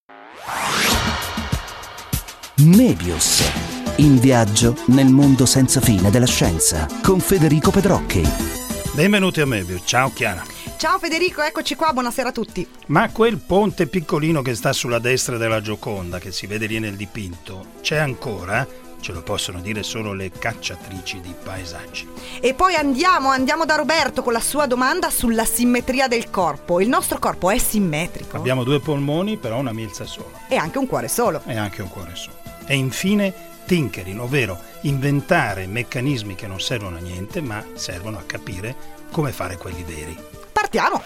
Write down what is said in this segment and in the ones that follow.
Mebius, in viaggio nel mondo senza fine della scienza, con Federico Pedrocchi. Benvenuti a Mebius, ciao Chiara. Ciao Federico, eccoci qua, buonasera a tutti. Ma quel ponte piccolino che sta sulla destra della Gioconda, che si vede lì nel dipinto, c'è ancora? Ce lo possono dire solo le cacciatrici di paesaggi. E poi andiamo da Roberto con la sua domanda sulla simmetria del corpo. Il nostro corpo è simmetrico? Abbiamo 2 polmoni, però una milza sola. E anche un cuore solo. E infine tinkering, ovvero inventare meccanismi che non servono a niente, ma servono a capire come fare quelli veri. Partiamo!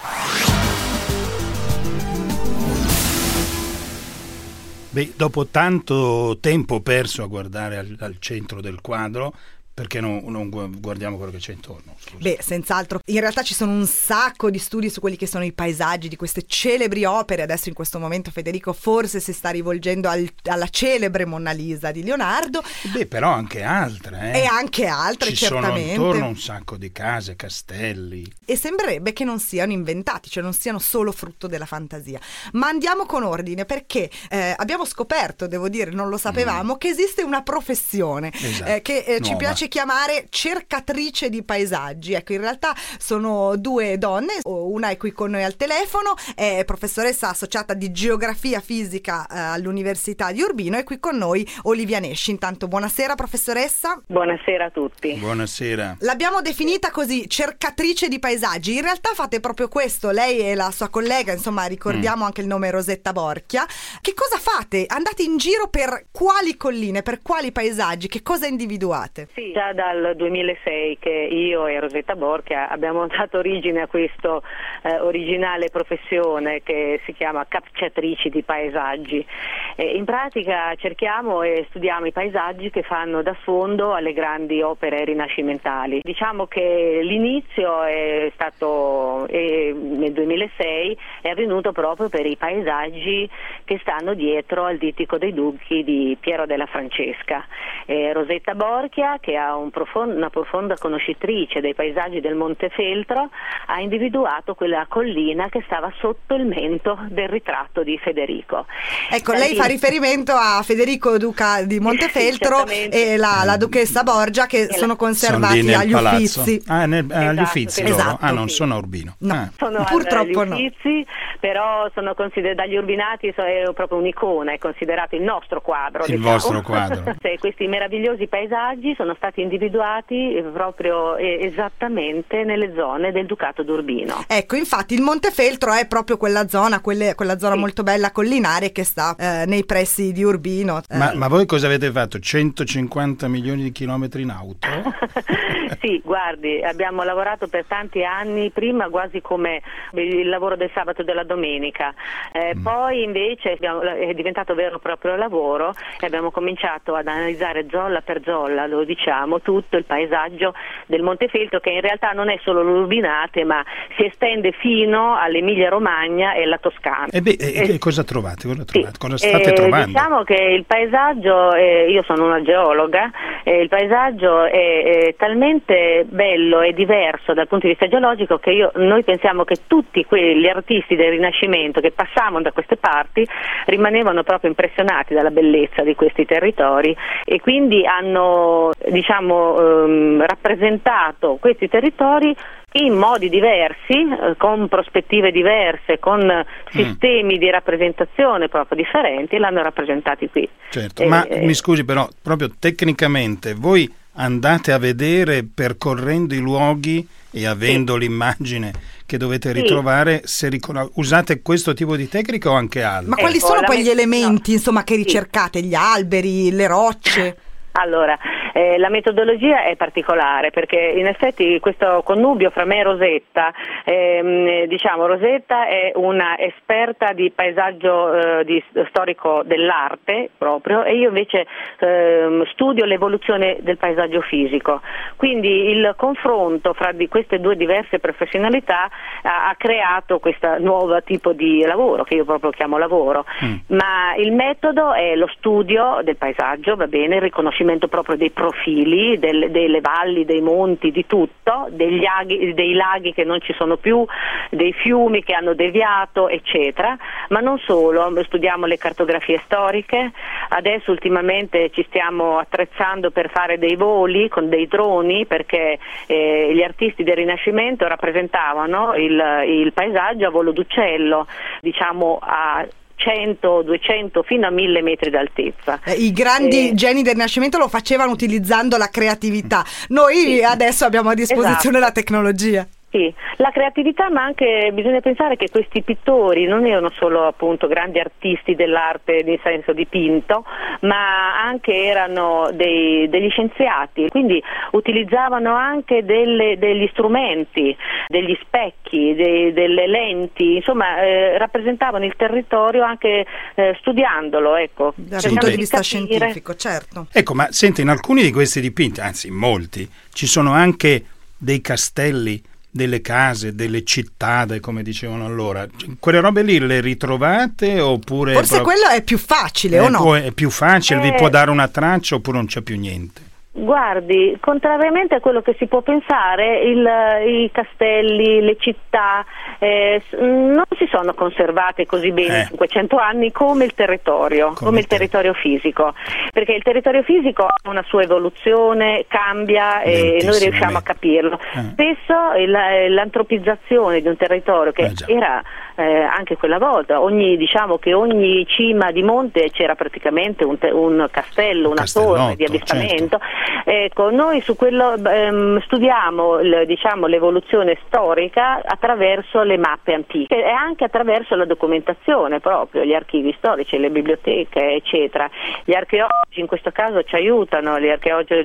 Beh, dopo tanto tempo perso a guardare al centro del quadro, perché non guardiamo quello che c'è intorno? Scusa. Beh, senz'altro. In realtà ci sono un sacco di studi su quelli che sono i paesaggi di queste celebri opere. Adesso in questo momento Federico forse si sta rivolgendo alla celebre Monna Lisa di Leonardo. Beh, però anche altre. E anche altre, ci certamente. Ci sono intorno un sacco di case, castelli. E sembrerebbe che non siano inventati, cioè non siano solo frutto della fantasia. Ma andiamo con ordine, perché abbiamo scoperto, devo dire, non lo sapevamo, che esiste una professione che ci piace chiamare cercatrice di paesaggi. Ecco, in realtà sono 2 donne, una è qui con noi al telefono, è professoressa associata di geografia fisica all'Università di Urbino, e qui con noi Olivia Nesci. Intanto buonasera professoressa. Buonasera a tutti. Buonasera. L'abbiamo definita così, cercatrice di paesaggi. In realtà fate proprio questo, lei e la sua collega, insomma ricordiamo anche il nome Rosetta Borchia. Che cosa fate? Andate in giro per quali colline, per quali paesaggi, che cosa individuate? Sì, già dal 2006 che io e Rosetta Borchia abbiamo dato origine a questo originale professione che si chiama cacciatrici di paesaggi. In pratica cerchiamo e studiamo i paesaggi che fanno da sfondo alle grandi opere rinascimentali. Diciamo che l'inizio è stato nel 2006, è avvenuto proprio per i paesaggi che stanno dietro al Dittico dei Duchi di Piero della Francesca. Rosetta Borchia, che ha una profonda conoscitrice dei paesaggi del Montefeltro, ha individuato quella collina che stava sotto il mento del ritratto di Federico. Ecco, lei fa riferimento a Federico Duca di Montefeltro e la duchessa Borgia, che sono conservati agli Uffizi. Agli Uffizi loro? Esatto. Non sono a Urbino. No, sono purtroppo agli Uffizi, però sono considerati dagli urbinati, è proprio un'icona, è considerato il nostro quadro. Il vostro quadro. Questi meravigliosi paesaggi sono stati individuati proprio esattamente nelle zone del Ducato d'Urbino. Ecco, infatti il Montefeltro è proprio quella zona Sì. molto bella collinare che sta nei pressi di Urbino. Ma voi cosa avete fatto? 150 milioni di chilometri in auto? Sì, guardi, abbiamo lavorato per tanti anni, prima quasi come il lavoro del sabato e della domenica, poi invece è diventato vero e proprio lavoro e abbiamo cominciato ad analizzare zolla per zolla, lo diciamo, tutto il paesaggio del Montefeltro, che in realtà non è solo l'Urbinate, ma si estende fino all'Emilia Romagna e alla Toscana. E cosa trovate? Cosa state trovando? Diciamo che il paesaggio, io sono una geologa, il paesaggio è talmente bello e diverso dal punto di vista geologico che noi pensiamo che tutti quegli artisti del Rinascimento che passavano da queste parti rimanevano proprio impressionati dalla bellezza di questi territori e quindi hanno rappresentato questi territori in modi diversi, con prospettive diverse, con sistemi di rappresentazione proprio differenti, e l'hanno rappresentati qui. Certo, ma mi scusi però, proprio tecnicamente, voi andate a vedere percorrendo i luoghi e avendo l'immagine che dovete ritrovare, se usate questo tipo di tecnica o anche altro? Ma quali sono poi gli elementi, insomma, che ricercate? Gli alberi, le rocce? Allora, la metodologia è particolare perché in effetti questo connubio fra me e Rosetta, Rosetta è una esperta di paesaggio storico dell'arte proprio, e io invece studio l'evoluzione del paesaggio fisico. Quindi il confronto fra queste due diverse professionalità ha creato questo nuovo tipo di lavoro che io proprio chiamo lavoro, ma il metodo è lo studio del paesaggio, va bene, il riconoscimento proprio dei profili delle valli, dei monti, di tutto, dei laghi che non ci sono più, dei fiumi che hanno deviato, eccetera. Ma non solo, studiamo le cartografie storiche, adesso ultimamente ci stiamo attrezzando per fare dei voli con dei droni, perché gli artisti del Rinascimento rappresentavano il paesaggio a volo d'uccello, diciamo a 100, 200 fino a 1000 metri d'altezza. I grandi geni del Rinascimento lo facevano utilizzando la creatività. Noi adesso abbiamo a disposizione la tecnologia. Sì, la creatività, ma anche bisogna pensare che questi pittori non erano solo appunto grandi artisti dell'arte in senso dipinto, ma anche erano degli scienziati, quindi utilizzavano anche degli strumenti, degli specchi, delle lenti, insomma rappresentavano il territorio anche studiandolo, ecco. Dal punto di vista scientifico, certo. Ecco, ma senti, in alcuni di questi dipinti, anzi in molti, ci sono anche dei castelli, delle case, delle città, come dicevano allora. Quelle robe lì le ritrovate oppure... Forse quello è più facile o no? È più facile, vi può dare una traccia oppure non c'è più niente? Guardi, contrariamente a quello che si può pensare, i castelli, le città non si sono conservate così bene in 500 anni come il territorio, come il territorio fisico, perché il territorio fisico ha una sua evoluzione, cambia e noi riusciamo a capirlo. Spesso l'antropizzazione di un territorio che era anche quella volta, diciamo che ogni cima di monte c'era praticamente un castello, una torre di avvistamento. Certo. Ecco, noi su quello studiamo diciamo l'evoluzione storica attraverso le mappe antiche e anche attraverso la documentazione, proprio gli archivi storici, le biblioteche, eccetera. Gli archeologi in questo caso ci aiutano, gli archeologi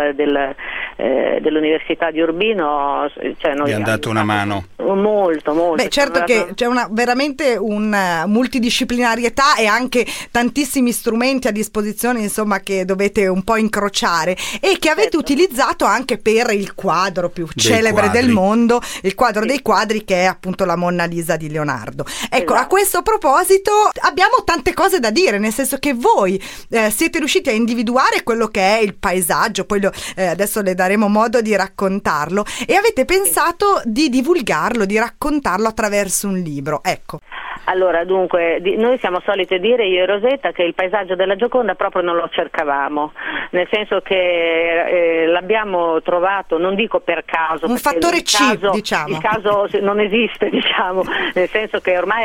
dell'Università di Urbino, cioè noi vi hanno dato una mano. Molto. Beh, certo che c'è veramente una multidisciplinarietà e anche tantissimi strumenti a disposizione, insomma, che dovete un po' incrociare e che avete utilizzato anche per il quadro più celebre del mondo, il quadro dei quadri, che è appunto la Monna Lisa di Leonardo. Ecco, a questo proposito abbiamo tante cose da dire, nel senso che voi siete riusciti a individuare quello che è il paesaggio, poi adesso le daremo modo di raccontarlo, e avete pensato di divulgarlo, di raccontarlo attraverso un libro. Ecco. Allora, dunque, noi siamo solite dire, io e Rosetta, che il paesaggio della Gioconda proprio non lo cercavamo, nel senso che l'abbiamo trovato, non dico per caso, un fattore C, diciamo. Il caso non esiste, diciamo, nel senso che ormai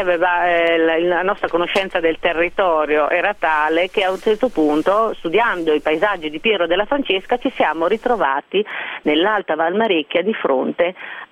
la nostra conoscenza del territorio era tale che a un certo punto, studiando i paesaggi di Piero della Francesca, ci siamo ritrovati nell'Alta Valmarecchia di fronte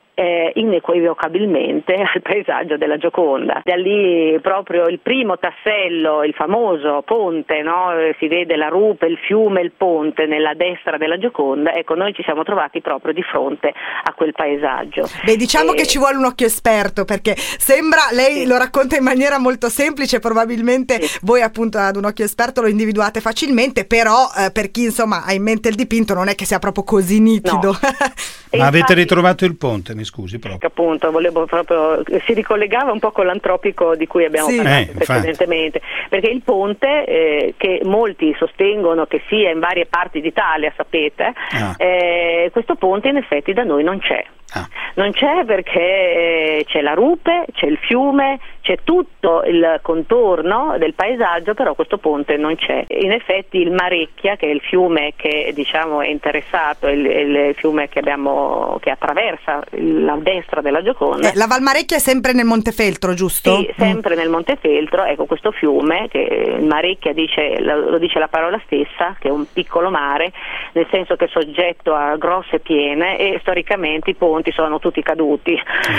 inequivocabilmente al paesaggio della Gioconda. Da lì proprio il primo tassello, il famoso ponte, no? Si vede la rupe, il fiume, il ponte nella destra della Gioconda. Ecco, noi ci siamo trovati proprio di fronte a quel paesaggio. Beh, diciamo che ci vuole un occhio esperto, perché sembra, lei lo racconta in maniera molto semplice, probabilmente voi appunto ad un occhio esperto lo individuate facilmente, però per chi insomma ha in mente il dipinto non è che sia proprio così nitido. No. Ma avete ritrovato il ponte? Mi scusi proprio. Appunto, volevo proprio, si ricollegava un po' con l'antropico di cui abbiamo parlato precedentemente, perché il ponte che molti sostengono che sia in varie parti d'Italia, sapete, questo ponte in effetti da noi non c'è. Non c'è perché c'è la rupe, c'è il fiume, c'è tutto il contorno del paesaggio, però questo ponte non c'è. In effetti il Marecchia, che è il fiume che diciamo è interessato, il fiume che attraversa la destra della Gioconda. La Valmarecchia è sempre nel Montefeltro, giusto? Sì, sempre nel Montefeltro. Ecco, questo fiume, che il Marecchia lo dice la parola stessa, che è un piccolo mare, nel senso che è soggetto a grosse piene e storicamente i ponti sono tutti caduti.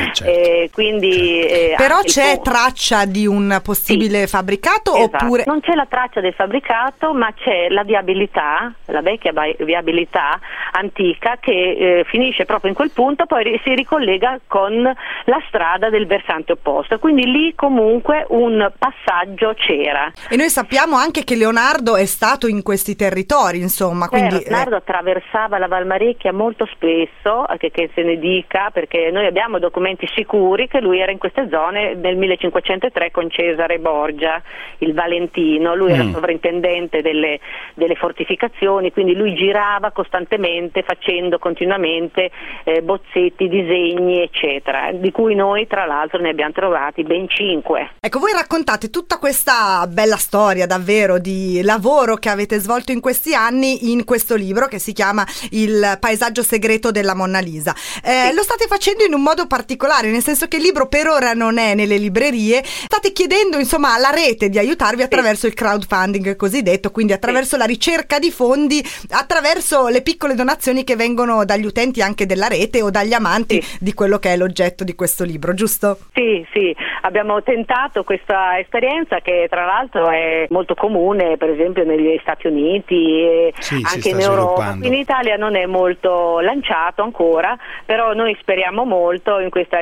Quindi, però c'è traccia di un possibile fabbricato? Oppure non c'è la traccia del fabbricato, ma c'è la viabilità, la vecchia viabilità antica che finisce proprio in quel punto, poi si ricollega con la strada del versante opposto, quindi lì comunque un passaggio c'era. E noi sappiamo anche che Leonardo è stato in questi territori, insomma. Quindi, Leonardo attraversava la Valmarecchia molto spesso, che se ne dica, perché noi abbiamo documenti sicuri che lui era in queste zone nel 1503 con Cesare Borgia, il Valentino, lui era sovrintendente delle fortificazioni, quindi lui girava costantemente facendo continuamente bozzetti, disegni eccetera, di cui noi tra l'altro ne abbiamo trovati ben 5. Ecco, voi raccontate tutta questa bella storia davvero di lavoro che avete svolto in questi anni in questo libro che si chiama Il paesaggio segreto della Monna Lisa. Lo state facendo in un modo particolare, nel senso che il libro per ora non è nelle librerie, state chiedendo insomma alla rete di aiutarvi attraverso il crowdfunding cosiddetto, quindi attraverso la ricerca di fondi, attraverso le piccole donazioni che vengono dagli utenti anche della rete o dagli amanti di quello che è l'oggetto di questo libro, giusto? Sì, abbiamo tentato questa esperienza che tra l'altro è molto comune, per esempio negli Stati Uniti e anche in Europa. In Italia non è molto lanciato ancora, però noi speriamo molto in questa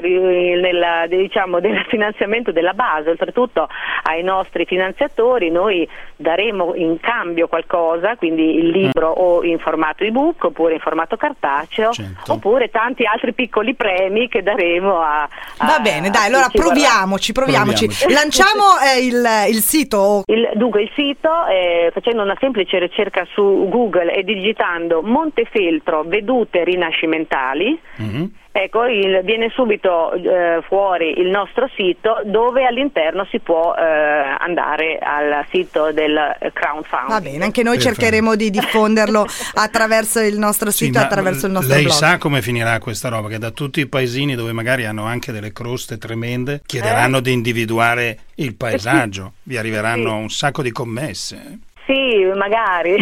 del finanziamento della base. Oltretutto ai nostri finanziatori noi daremo in cambio qualcosa, quindi il libro o in formato ebook oppure in formato cartaceo, oppure tanti altri piccoli premi che daremo a va bene, dai, allora proviamoci. Lanciamo il sito. Dunque il sito, facendo una semplice ricerca su Google e digitando Montefeltro vedute rinascimentali, ecco, viene subito fuori il nostro sito, dove all'interno si può andare al sito del crowdfunding. Va bene, anche noi cercheremo di diffonderlo attraverso il nostro sito, attraverso il nostro blog. Lei sa come finirà questa roba, che da tutti i paesini dove magari hanno anche delle croste tremende chiederanno di individuare il paesaggio, vi arriveranno un sacco di commesse. Sì, magari,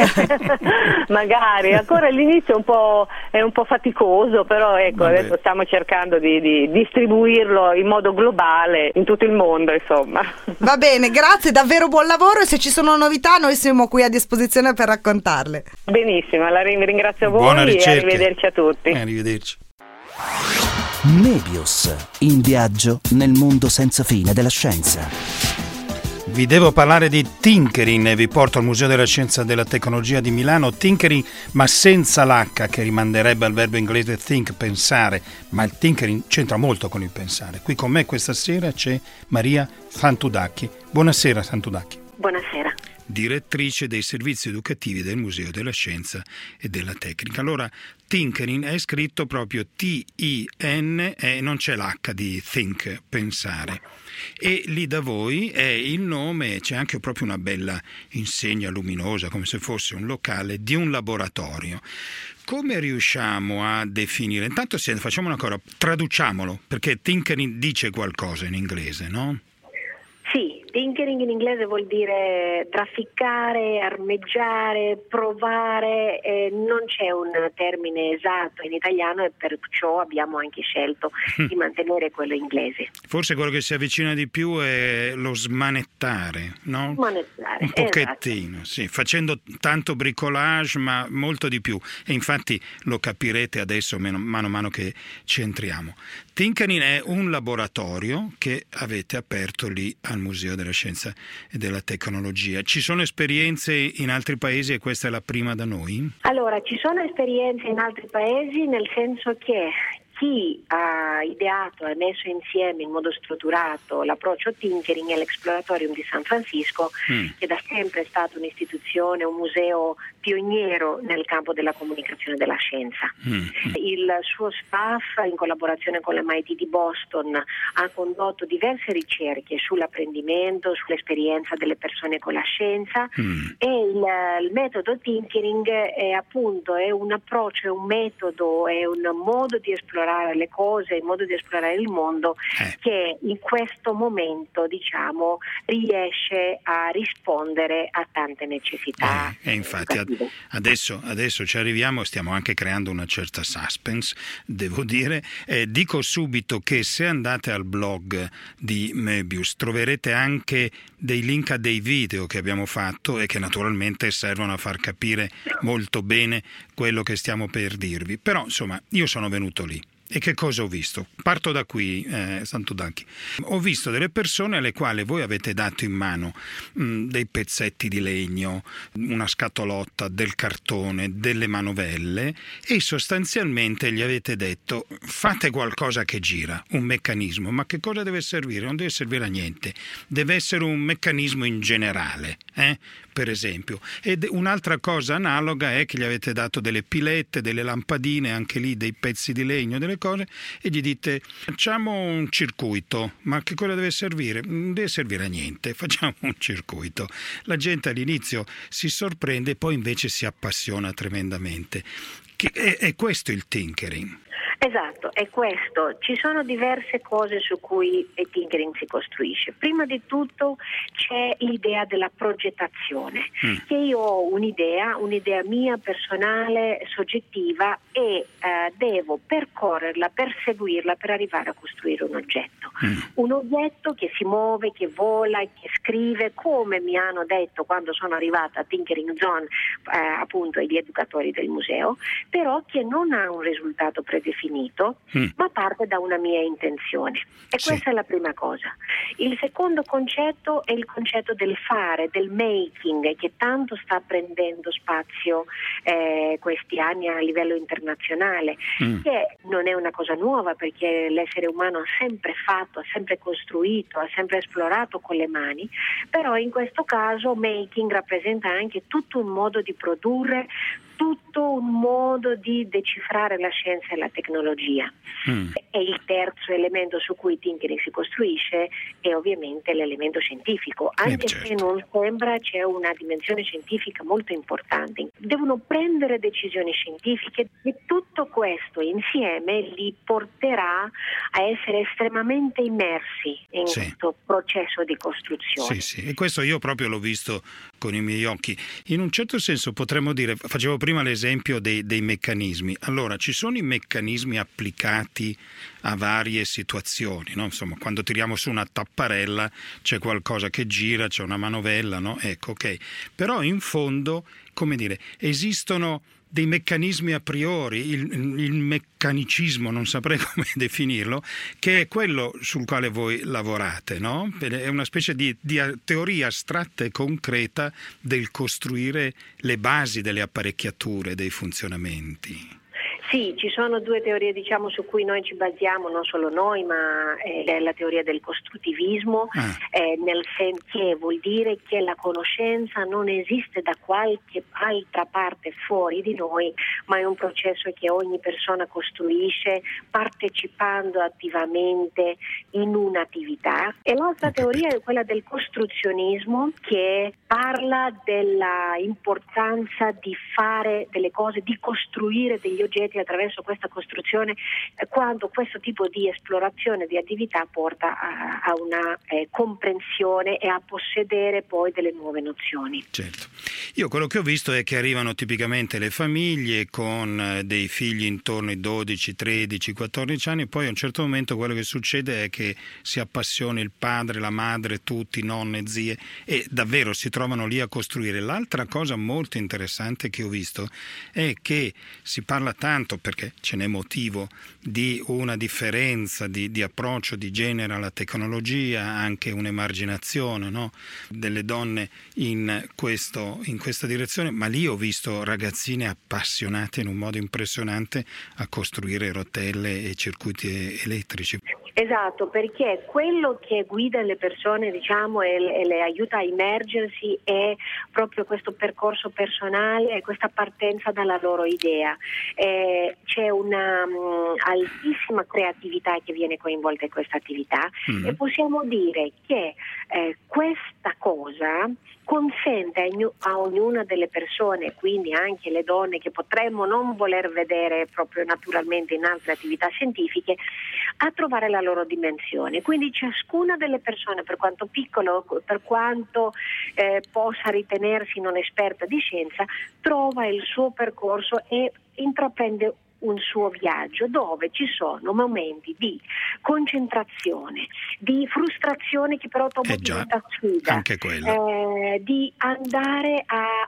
ancora all'inizio è un po' faticoso, però ecco, adesso stiamo cercando di distribuirlo in modo globale in tutto il mondo, insomma. Va bene, grazie, davvero buon lavoro, e se ci sono novità noi siamo qui a disposizione per raccontarle. Benissimo, ringrazio voi e arrivederci a tutti. Arrivederci. Möbius, in viaggio nel mondo senza fine della scienza. Vi devo parlare di Tinkering e vi porto al Museo della Scienza e della Tecnologia di Milano. Tinkering, ma senza l'H, che rimanderebbe al verbo inglese think, pensare, ma il tinkering c'entra molto con il pensare. Qui con me questa sera c'è Maria Santudacchi. Buonasera Santudacchi. Buonasera. Direttrice dei servizi educativi del Museo della Scienza e della Tecnica. Allora, Tinkering è scritto proprio T-I-N e non c'è l'H di think, pensare. E lì da voi è il nome, c'è anche proprio una bella insegna luminosa, come se fosse un locale di un laboratorio. Come riusciamo a definire? Intanto facciamo una cosa, traduciamolo, perché Tinkering dice qualcosa in inglese, no? Sì, tinkering in inglese vuol dire trafficare, armeggiare, provare, non c'è un termine esatto in italiano e perciò abbiamo anche scelto di mantenere quello inglese. Forse quello che si avvicina di più è lo smanettare, no? Smanettare, un pochettino, esatto. Sì, facendo tanto bricolage ma molto di più, e infatti lo capirete adesso mano a mano che ci entriamo. Tinkering è un laboratorio che avete aperto lì al Museo della Scienza e della Tecnologia. Ci sono esperienze in altri paesi e questa è la prima da noi? Allora, ci sono esperienze in altri paesi, nel senso che chi ha ideato e messo insieme in modo strutturato l'approccio Tinkering è l'Exploratorium di San Francisco, che da sempre è stato un'istituzione, un museo pioniero nel campo della comunicazione della scienza. Il suo staff, in collaborazione con l'MIT di Boston, ha condotto diverse ricerche sull'apprendimento, sull'esperienza delle persone con la scienza, e il metodo Tinkering è appunto un approccio, è un metodo, è un modo di esplorare le cose, in modo di esplorare il mondo che in questo momento, diciamo, riesce a rispondere a tante necessità. E infatti adesso ci arriviamo, stiamo anche creando una certa suspense, devo dire. Dico subito che se andate al blog di Möbius troverete anche dei link a dei video che abbiamo fatto e che naturalmente servono a far capire molto bene quello che stiamo per dirvi. Però insomma io sono venuto lì E che cosa ho visto? Parto da qui, Santodanchi. Ho visto delle persone alle quali voi avete dato in mano dei pezzetti di legno, una scatolotta, del cartone, delle manovelle e sostanzialmente gli avete detto fate qualcosa che gira, un meccanismo. Ma che cosa deve servire? Non deve servire a niente. Deve essere un meccanismo in generale, per esempio. Ed un'altra cosa analoga è che gli avete dato delle pilette, delle lampadine, anche lì dei pezzi di legno, delle cose, e gli dite facciamo un circuito. Ma che cosa deve servire? Non deve servire a niente, facciamo un circuito. La gente all'inizio si sorprende e poi invece si appassiona tremendamente. È questo il tinkering. Esatto, è questo. Ci sono diverse cose su cui il tinkering si costruisce. Prima di tutto c'è l'idea della progettazione, che io ho un'idea mia personale, soggettiva e devo percorrerla, perseguirla per arrivare a costruire un oggetto. Un oggetto che si muove, che vola, che scrive, come mi hanno detto quando sono arrivata a Tinkering Zone, appunto gli educatori del museo, però che non ha un risultato predefinito, ma parte da una mia intenzione. E questa è la prima cosa. Il secondo concetto è il concetto del fare, del making, che tanto sta prendendo spazio questi anni a livello internazionale, che non è una cosa nuova perché l'essere umano ha sempre fatto, ha sempre costruito, ha sempre esplorato con le mani, però in questo caso making rappresenta anche tutto un modo di produrre, tutto un modo di decifrare la scienza e la tecnologia. E il terzo elemento su cui tinkering si costruisce è ovviamente l'elemento scientifico, anche se non sembra, c'è una dimensione scientifica molto importante. Devono prendere decisioni scientifiche e tutto questo insieme li porterà a essere estremamente immersi in questo processo di costruzione. Sì, e questo io proprio l'ho visto con i miei occhi. In un certo senso potremmo dire, facevo prima l'esempio dei meccanismi. Allora, ci sono i meccanismi applicati a varie situazioni, no? Insomma, quando tiriamo su una tapparella c'è qualcosa che gira, c'è una manovella, no? Ecco, ok. Però in fondo, come dire, esistono dei meccanismi a priori, il meccanicismo, non saprei come definirlo, che è quello sul quale voi lavorate, no? È una specie di teoria astratta e concreta del costruire le basi delle apparecchiature, dei funzionamenti. Sì, ci sono due teorie su cui noi ci basiamo, non solo noi, ma è la teoria del costruttivismo, nel senso che vuol dire che la conoscenza non esiste da qualche altra parte fuori di noi, ma è un processo che ogni persona costruisce partecipando attivamente in un'attività. E l'altra teoria è quella del costruzionismo, che parla della importanza di fare delle cose, di costruire degli oggetti attraverso questa costruzione, quando questo tipo di esplorazione di attività porta a una comprensione e a possedere poi delle nuove nozioni. Certo. Io quello che ho visto è che arrivano tipicamente le famiglie con dei figli intorno ai 12, 13, 14 anni, e poi a un certo momento quello che succede è che si appassiona il padre, la madre, tutti, nonne, zie, e davvero si trovano lì a costruire. L'altra cosa molto interessante che ho visto è che si parla tanto, perché ce n'è motivo, di una differenza di approccio di genere alla tecnologia, anche un'emarginazione, no? delle donne in questa direzione, ma lì ho visto ragazzine appassionate in un modo impressionante a costruire rotelle e circuiti elettrici. Esatto, perché quello che guida le persone, e le aiuta a immergersi è proprio questo percorso personale e questa partenza dalla loro idea. C'è una altissima creatività che viene coinvolta in questa attività e possiamo dire che questa cosa consente a ognuna delle persone, quindi anche le donne che potremmo non voler vedere proprio naturalmente in altre attività scientifiche, a trovare la loro dimensione. Quindi ciascuna delle persone, per quanto piccolo, per quanto possa ritenersi non esperta di scienza, trova il suo percorso e intraprende un suo viaggio dove ci sono momenti di concentrazione, di frustrazione che però dopo diventa sfida, anche quello. di andare a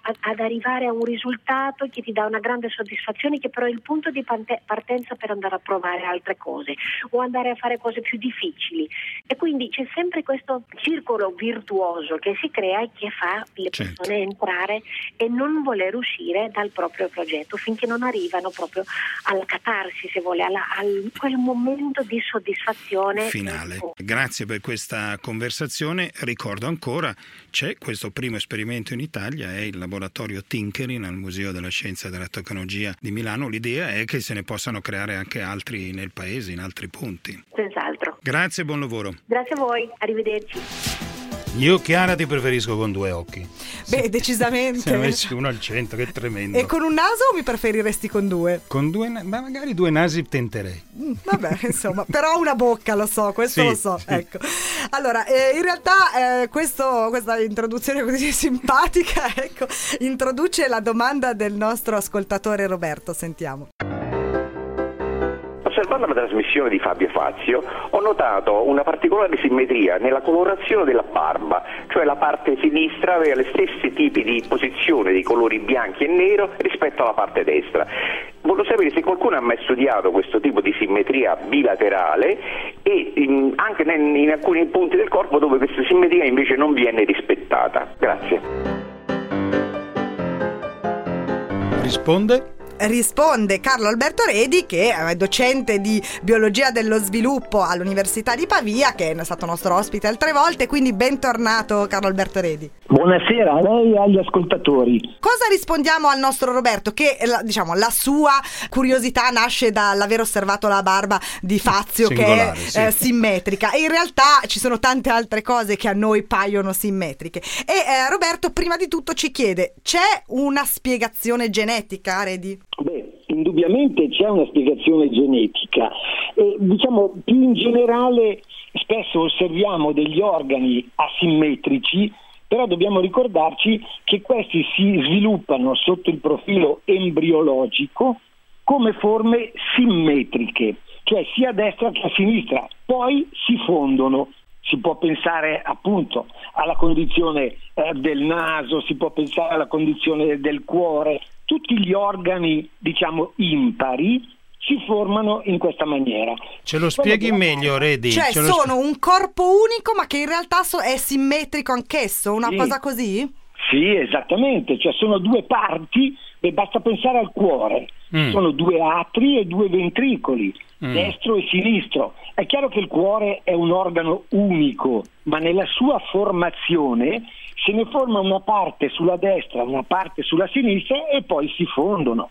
ad arrivare a un risultato che ti dà una grande soddisfazione, che però è il punto di partenza per andare a provare altre cose o andare a fare cose più difficili. E quindi c'è sempre questo circolo virtuoso che si crea e che fa le persone entrare e non voler uscire dal proprio progetto finché non arrivano proprio alla catarsi, se vuole, quel momento di soddisfazione finale. Grazie per questa conversazione. Ricordo ancora, c'è questo primo esperimento in Italia, è il laboratorio Tinkering al Museo della Scienza e della Tecnologia di Milano. L'idea è che se ne possano creare anche altri nel paese, in altri punti. Senz'altro. Grazie e buon lavoro. Grazie a voi, arrivederci. Io, Chiara, ti preferisco con 2 occhi. Beh, decisamente. Se avessi uno al centro, che è tremendo. E con un naso o mi preferiresti con 2? Con 2, ma magari 2 nasi tenterei. Vabbè, insomma, però una bocca, lo so, questo sì, lo so. Sì. Ecco. Allora, in realtà questa introduzione così simpatica, ecco, introduce la domanda del nostro ascoltatore Roberto. Sentiamo. Osservando la trasmissione di Fabio Fazio ho notato una particolare simmetria nella colorazione della barba, cioè la parte sinistra aveva gli stessi tipi di posizione di colori bianchi e nero rispetto alla parte destra. Volevo sapere se qualcuno ha mai studiato questo tipo di simmetria bilaterale e anche in alcuni punti del corpo dove questa simmetria invece non viene rispettata. Grazie. Risponde Carlo Alberto Redi, che è docente di biologia dello sviluppo all'Università di Pavia, che è stato nostro ospite altre volte, quindi bentornato Carlo Alberto Redi. Buonasera a lei e agli ascoltatori. Cosa rispondiamo al nostro Roberto? Che la sua curiosità nasce dall'aver osservato la barba di Fazio, singolare, che è simmetrica, e in realtà ci sono tante altre cose che a noi paiono simmetriche. E Roberto prima di tutto ci chiede: c'è una spiegazione genetica, Redi? Beh, indubbiamente c'è una spiegazione genetica e più in generale spesso osserviamo degli organi asimmetrici, però dobbiamo ricordarci che questi si sviluppano sotto il profilo embriologico come forme simmetriche, cioè sia a destra che a sinistra, poi si fondono. Si può pensare appunto alla condizione del naso, si può pensare alla condizione del cuore. Tutti gli organi, impari si formano in questa maniera. Ce lo spieghi meglio, Redi? Cioè sono un corpo unico ma che in realtà è simmetrico anch'esso, una cosa così? Sì, esattamente, cioè sono 2 parti, basta pensare al cuore. Sono 2 atri e 2 ventricoli, destro e sinistro. È chiaro che il cuore è un organo unico, ma nella sua formazione se ne forma una parte sulla destra, una parte sulla sinistra e poi si fondono.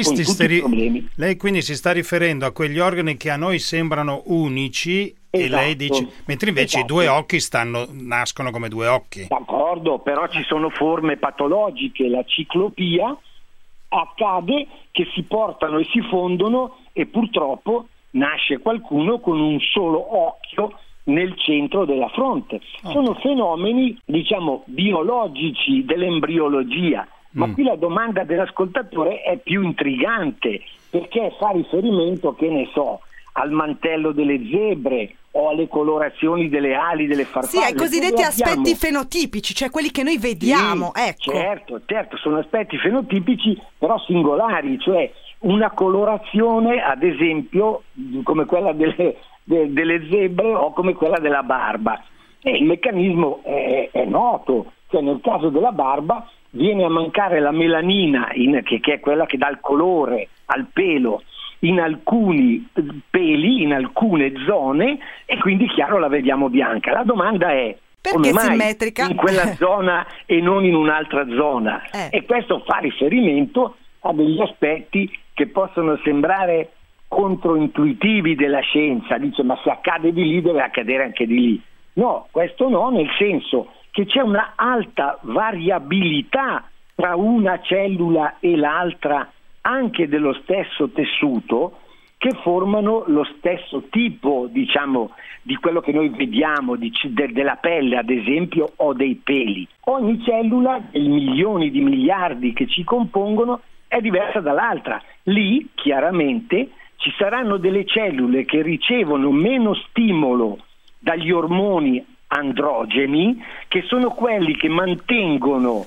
Lei quindi si sta riferendo a quegli organi che a noi sembrano unici. Esatto. E lei dice, mentre invece i 2 occhi nascono come 2 occhi. D'accordo, però ci sono forme patologiche, la ciclopia, accade che si portano e si fondono e purtroppo nasce qualcuno con un solo occhio nel centro della fronte. Sono fenomeni, biologici dell'embriologia, ma qui la domanda dell'ascoltatore è più intrigante, perché fa riferimento, che ne so, al mantello delle zebre o alle colorazioni delle ali delle farfalle. Sì, ai cosiddetti aspetti fenotipici, cioè quelli che noi vediamo. Sì, ecco. Certo, sono aspetti fenotipici però singolari, cioè una colorazione ad esempio come quella delle zebre o come quella della barba. E il meccanismo è noto, cioè nel caso della barba viene a mancare la melanina, che è quella che dà il colore al pelo, in alcuni peli, in alcune zone, e quindi chiaro la vediamo bianca. La domanda è: perché simmetrica in quella zona e non in un'altra zona? E questo fa riferimento a degli aspetti che possono sembrare controintuitivi della scienza. Dice, ma se accade di lì deve accadere anche di lì. No, questo no, nel senso che c'è una alta variabilità tra una cellula e l'altra, anche dello stesso tessuto, che formano lo stesso tipo, di quello che noi vediamo, della pelle ad esempio, o dei peli. Ogni cellula, dei milioni di miliardi che ci compongono, è diversa dall'altra. Lì chiaramente ci saranno delle cellule che ricevono meno stimolo dagli ormoni androgeni, che sono quelli che mantengono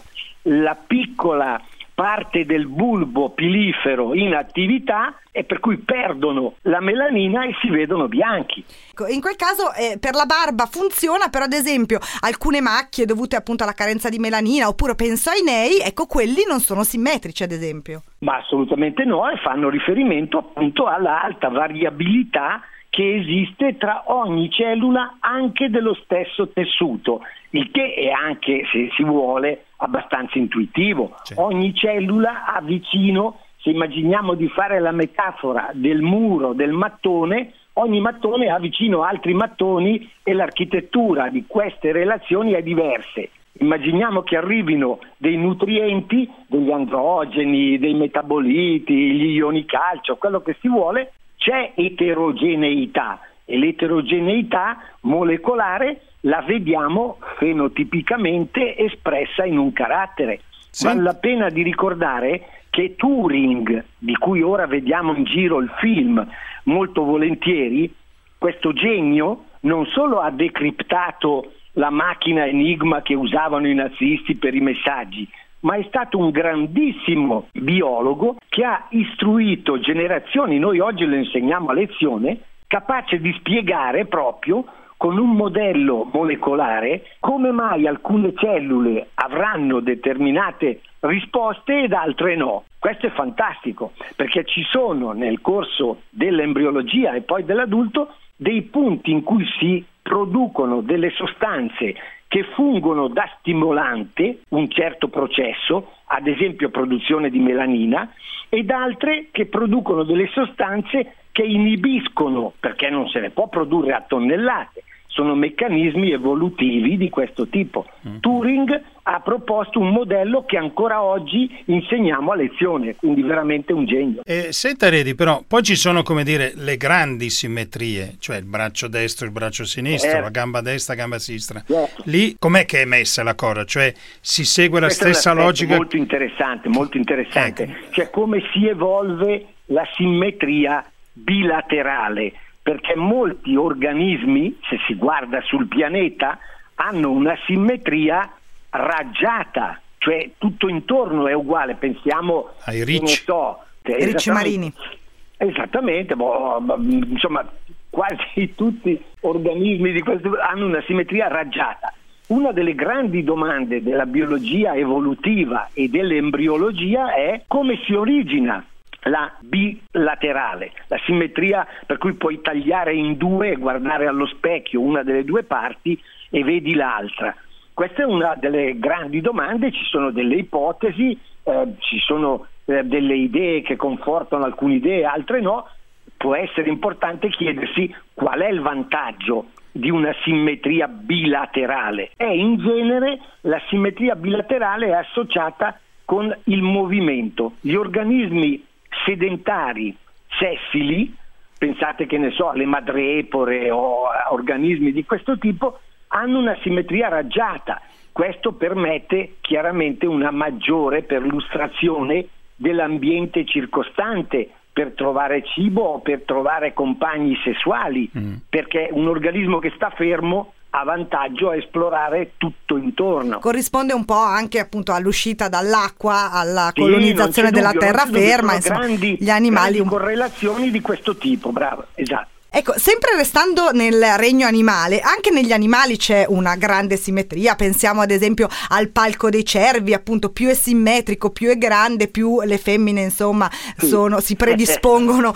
la piccola parte del bulbo pilifero in attività e per cui perdono la melanina e si vedono bianchi. In quel caso per la barba funziona, però ad esempio alcune macchie dovute appunto alla carenza di melanina, oppure penso ai nei, ecco, quelli non sono simmetrici ad esempio. Ma assolutamente no, e fanno riferimento appunto alla alta variabilità che esiste tra ogni cellula anche dello stesso tessuto, il che è anche, se si vuole, abbastanza intuitivo. Ogni cellula ha vicino, se immaginiamo di fare la metafora del muro del mattone, ogni mattone ha vicino altri mattoni e l'architettura di queste relazioni è diversa. Immaginiamo che arrivino dei nutrienti, degli androgeni, dei metaboliti, gli ioni calcio, quello che si vuole, c'è eterogeneità e l'eterogeneità molecolare la vediamo fenotipicamente espressa in un carattere. Sì. Vale la pena di ricordare che Turing, di cui ora vediamo in giro il film molto volentieri, questo genio non solo ha decriptato la macchina Enigma che usavano i nazisti per i messaggi, ma è stato un grandissimo biologo che ha istruito generazioni, noi oggi lo insegniamo a lezione, capace di spiegare proprio con un modello molecolare come mai alcune cellule avranno determinate risposte ed altre no. Questo è fantastico, perché ci sono nel corso dell'embriologia e poi dell'adulto dei punti in cui si producono delle sostanze che fungono da stimolante un certo processo, ad esempio produzione di melanina, ed altre che producono delle sostanze che inibiscono, perché non se ne può produrre a tonnellate. Sono meccanismi evolutivi di questo tipo. Turing ha proposto un modello che ancora oggi insegniamo a lezione, quindi veramente un genio. Senta Redi, però poi ci sono, come dire, le grandi simmetrie, cioè il braccio destro, il braccio sinistro, la gamba destra, gamba sinistra. Lì com'è che è messa la cosa? Cioè si segue la stessa logica? Molto interessante. Cioè come si evolve la simmetria bilaterale. Perché molti organismi, se si guarda sul pianeta, hanno una simmetria raggiata, cioè tutto intorno è uguale. Pensiamo ai ricci, ricci marini. Esattamente, insomma quasi tutti gli organismi di questo hanno una simmetria raggiata. Una delle grandi domande della biologia evolutiva e dell'embriologia è come si origina la bilaterale, la simmetria per cui puoi tagliare in due e guardare allo specchio una delle due parti e vedi l'altra. Questa è una delle grandi domande, ci sono delle ipotesi, ci sono delle idee che confortano alcune idee, altre no. Può essere importante chiedersi qual è il vantaggio di una simmetria bilaterale. E in genere la simmetria bilaterale è associata con il movimento. Gli organismi sedentari sessili, pensate che ne so alle madrepore o a organismi di questo tipo, hanno una simmetria raggiata. Questo permette chiaramente una maggiore perlustrazione dell'ambiente circostante per trovare cibo o per trovare compagni sessuali, perché un organismo che sta fermo ha vantaggio a esplorare tutto intorno. Corrisponde un po' anche appunto all'uscita dall'acqua, alla colonizzazione della terraferma, insomma, gli animali. Grandi correlazioni di questo tipo, bravo, esatto. Ecco, sempre restando nel regno animale, anche negli animali c'è una grande simmetria. Pensiamo ad esempio al palco dei cervi, appunto più è simmetrico, più è grande, più le femmine insomma si predispongono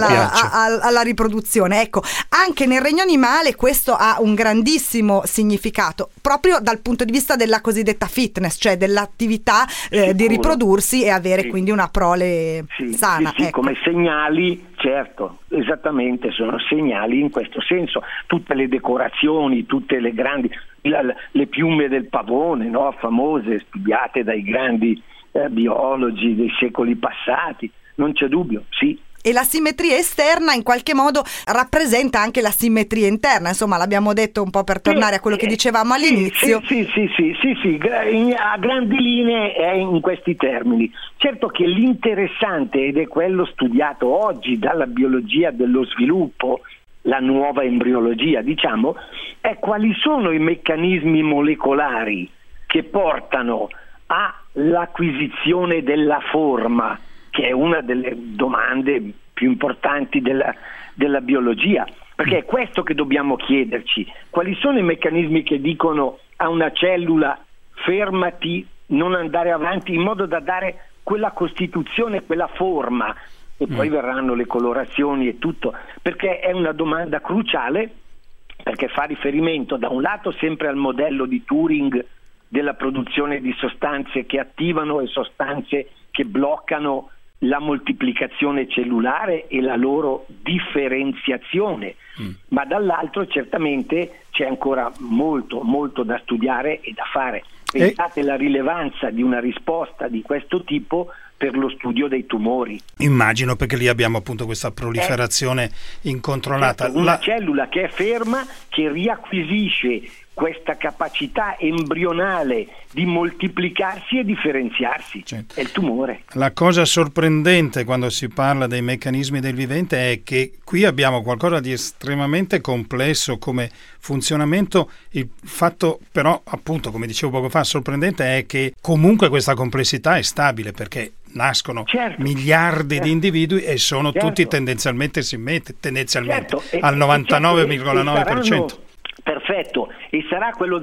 alla riproduzione. Ecco, anche nel regno animale questo ha un grandissimo significato, proprio dal punto di vista della cosiddetta fitness, cioè dell'attività di riprodursi e avere quindi una prole sana. Ecco. Come segnali, certo, esattamente, sono segnali in questo senso. Tutte le decorazioni, tutte le grandi, le piume del pavone, no? Famose, studiate dai grandi biologi dei secoli passati, non c'è dubbio, sì. E la simmetria esterna in qualche modo rappresenta anche la simmetria interna, insomma l'abbiamo detto un po' per tornare a quello che dicevamo all'inizio. Sì, a grandi linee è in questi termini. Certo che l'interessante, ed è quello studiato oggi dalla biologia dello sviluppo, la nuova embriologia diciamo, è quali sono i meccanismi molecolari che portano all'acquisizione della forma, che è una delle domande più importanti della biologia, perché è questo che dobbiamo chiederci: quali sono i meccanismi che dicono a una cellula fermati, non andare avanti, in modo da dare quella costituzione, quella forma, e poi verranno le colorazioni e tutto, perché è una domanda cruciale, perché fa riferimento da un lato sempre al modello di Turing della produzione di sostanze che attivano e sostanze che bloccano la moltiplicazione cellulare e la loro differenziazione, ma dall'altro certamente c'è ancora molto da studiare e da fare. Pensate alla rilevanza di una risposta di questo tipo per lo studio dei tumori. Immagino, perché lì abbiamo appunto questa proliferazione incontrollata. Certo, una cellula che è ferma, che riacquisisce questa capacità embrionale di moltiplicarsi e differenziarsi. Certo. È il tumore. La cosa sorprendente quando si parla dei meccanismi del vivente è che qui abbiamo qualcosa di estremamente complesso come funzionamento. Il fatto però, appunto, come dicevo poco fa, sorprendente è che comunque questa complessità è stabile, perché nascono miliardi di individui e sono tutti tendenzialmente simmetrici, al 99,9%. Perfetto, e sarà quello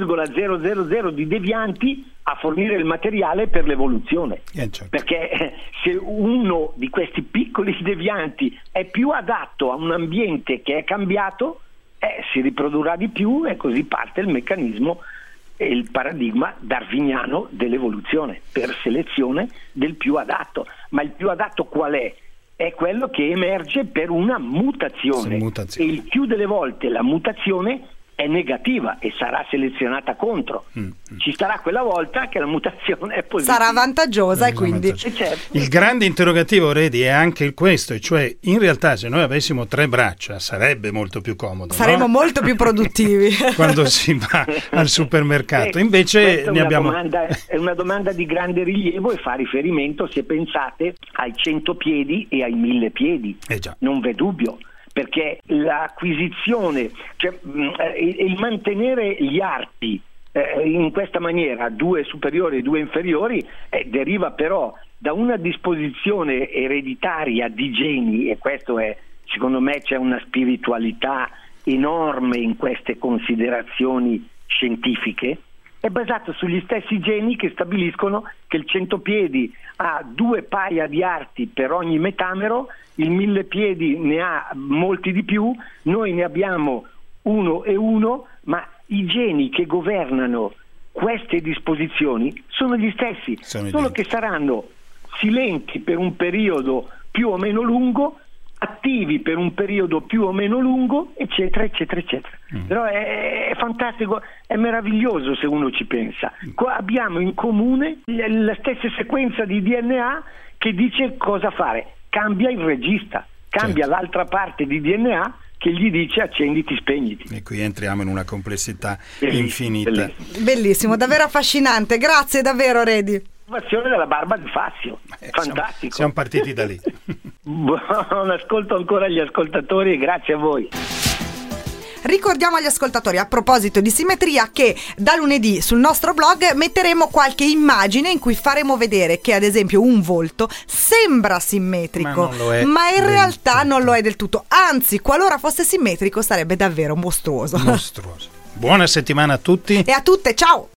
0,000 di devianti a fornire il materiale per l'evoluzione, perché se uno di questi piccoli devianti è più adatto a un ambiente che è cambiato, si riprodurrà di più, e così parte il meccanismo e il paradigma darwiniano dell'evoluzione, per selezione del più adatto. Ma il più adatto qual è? È quello che emerge per una mutazione. E il più delle volte la mutazione è negativa e sarà selezionata contro. Ci sarà quella volta che la mutazione è positiva. Sarà vantaggiosa e quindi... Certo. Il grande interrogativo, Redi, è anche questo, e cioè in realtà se noi avessimo 3 braccia sarebbe molto più comodo. Saremmo molto più produttivi. Quando si va al supermercato. Invece ne abbiamo... È una domanda di grande rilievo e fa riferimento, se pensate, ai 100 piedi e ai 1000 piedi. Non v'è dubbio. Perché l'acquisizione, cioè il mantenere gli arti in questa maniera, 2 superiori e 2 inferiori, deriva però da una disposizione ereditaria di geni, e questo è, secondo me, c'è una spiritualità enorme in queste considerazioni scientifiche. È basato sugli stessi geni che stabiliscono che il 100 piedi ha 2 paia di arti per ogni metamero, il 1000 piedi ne ha molti di più, noi ne abbiamo 1 e 1, ma i geni che governano queste disposizioni sono gli stessi, solo che saranno silenti per un periodo più o meno lungo, attivi per un periodo più o meno lungo, eccetera. Però è fantastico, è meraviglioso se uno ci pensa. Qua abbiamo in comune la stessa sequenza di DNA che dice cosa fare. Cambia il regista, cambia l'altra parte di DNA che gli dice accenditi, spegniti. E qui entriamo in una complessità infinita. Bellissimo, davvero affascinante. Grazie davvero, Redi. Della barba di Fazio, fantastico. Siamo partiti da lì. Buon ascolto ancora agli ascoltatori e grazie a voi. Ricordiamo agli ascoltatori, a proposito di simmetria, che da lunedì sul nostro blog metteremo qualche immagine in cui faremo vedere che ad esempio un volto sembra simmetrico, ma in realtà non lo è del tutto. Anzi, qualora fosse simmetrico sarebbe davvero mostruoso. Buona settimana a tutti e a tutte, ciao!